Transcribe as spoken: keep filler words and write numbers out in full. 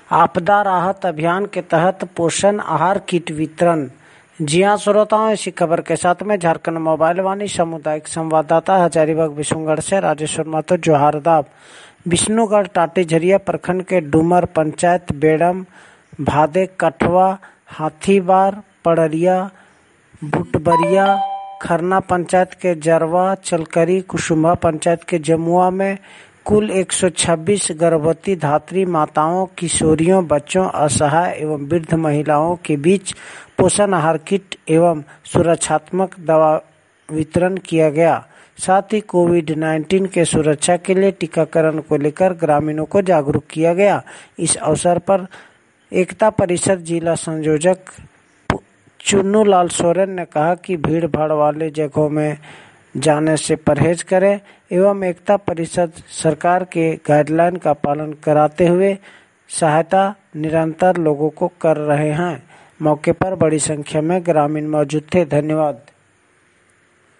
आपदा राहत अभियान के तहत पोषण आहार किट वितरण। जी हाँ श्रोताओं, इसी खबर के साथ में झारखंड मोबाइल वाणी सामुदायिक संवाददाता हजारीबाग विशुनगढ़ से राजेश्वर महतो जोहारदाब। विष्णुगढ़ टाटीझरिया प्रखंड के डूमर पंचायत बेड़म, भादे, कठवा, हाथीबार, पड़रिया, बुटबरिया, खरना पंचायत के जरवा, चलकरी, कुसुम्भा पंचायत के जमुआ में कुल एक सौ छब्बीस गर्भवती धात्री माताओं, किशोरियों, बच्चों, असहाय एवं वृद्ध महिलाओं के बीच पोषण आहार किट एवं सुरक्षात्मक दवा वितरण किया गया। साथ ही कोविड उन्नीस के सुरक्षा के लिए टीकाकरण को लेकर ग्रामीणों को जागरूक किया गया। इस अवसर पर एकता परिषद जिला संयोजक चुन्नू लाल सोरेन ने कहा कि भीड़ भाड़ वाले जगहों में जाने से परहेज करें एवं एकता परिषद सरकार के गाइडलाइन का पालन कराते हुए सहायता निरंतर लोगों को कर रहे हैं। मौके पर बड़ी संख्या में ग्रामीण मौजूद थे। धन्यवाद।